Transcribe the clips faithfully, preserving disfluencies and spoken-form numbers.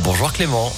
Bonjour Clément.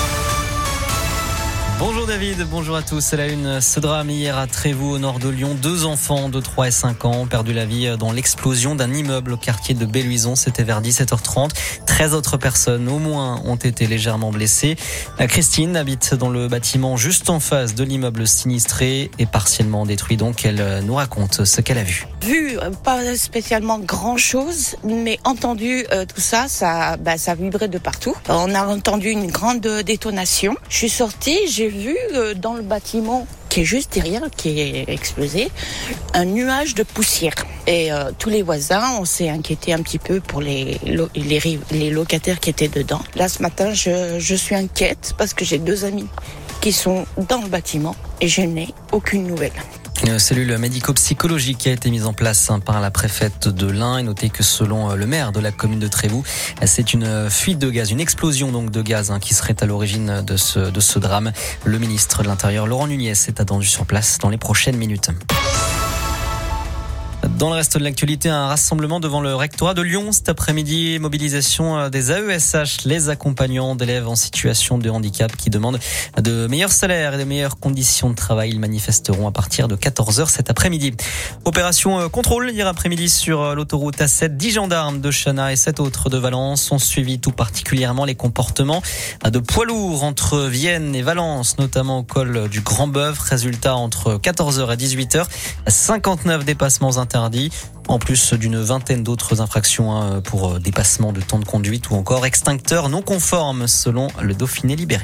Bonjour David, bonjour à tous. C'est la une. Ce drame hier à Trévoux, au nord de Lyon. Deux enfants de trois et cinq ans ont perdu la vie dans l'explosion d'un immeuble au quartier de Belluison. C'était vers dix-sept heures trente. treize autres personnes au moins ont été légèrement blessées. Christine habite dans le bâtiment juste en face de l'immeuble sinistré et partiellement détruit. Donc elle nous raconte ce qu'elle a vu. Vu, pas spécialement grand chose, mais entendu euh, tout ça, ça, bah, ça vibrait de partout. On a entendu une grande détonation. Je suis sortie, j'ai vu euh, dans le bâtiment qui est juste derrière, qui est explosé, un nuage de poussière. Et euh, tous les voisins, on s'est inquiété un petit peu pour les, lo- les, les locataires qui étaient dedans. Là, ce matin, je, je suis inquiète parce que j'ai deux amis qui sont dans le bâtiment et je n'ai aucune nouvelle. Une cellule médico-psychologique qui a été mise en place par la préfète de l'Ain. Et notez que selon le maire de la commune de Trévoux, c'est une fuite de gaz, une explosion donc de gaz hein, qui serait à l'origine de ce, de ce drame. Le ministre de l'Intérieur, Laurent Nunez, est attendu sur place dans les prochaines minutes. Dans le reste de l'actualité, un rassemblement devant le rectorat de Lyon cet après-midi. Mobilisation des A E S H, les accompagnants d'élèves en situation de handicap qui demandent de meilleurs salaires et de meilleures conditions de travail. Ils manifesteront à partir de quatorze heures cet après-midi. Opération contrôle hier après-midi sur l'autoroute A sept. dix gendarmes de Chana et sept autres de Valence ont suivi tout particulièrement les comportements de poids lourds entre Vienne et Valence, notamment au col du Grand Bœuf. Résultat, entre quatorze heures et dix-huit heures, cinquante-neuf dépassements interdits, en plus d'une vingtaine d'autres infractions pour dépassement de temps de conduite ou encore extincteur non conforme selon le Dauphiné libéré.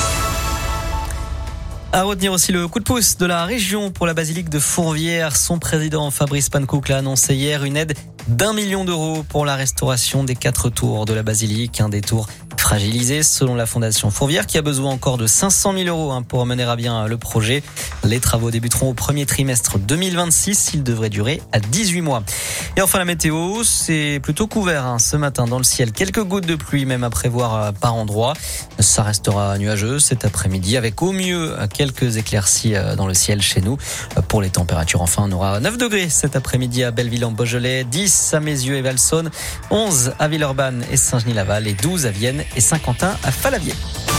À retenir aussi le coup de pouce de la région pour la basilique de Fourvière. Son président Fabrice Pankouk l'a annoncé hier, une aide d'un million d'euros pour la restauration des quatre tours de la basilique. Un des tours fragilisé selon la Fondation Fourvière qui a besoin encore de cinq cent mille euros pour mener à bien le projet. Les travaux débuteront au premier trimestre deux mille vingt-six. Ils devraient durer à dix-huit mois. Et enfin la météo, c'est plutôt couvert hein, ce matin dans le ciel. Quelques gouttes de pluie même à prévoir par endroit. Ça restera nuageux cet après-midi avec au mieux quelques éclaircies dans le ciel chez nous. Pour les températures, enfin, on aura neuf degrés cet après-midi à Belleville-en-Beaujolais, dix à Mézieux et Valsonne, onze à Villeurbanne et Saint-Genis-Laval et douze à Vienne et Saint-Quentin à Falavier.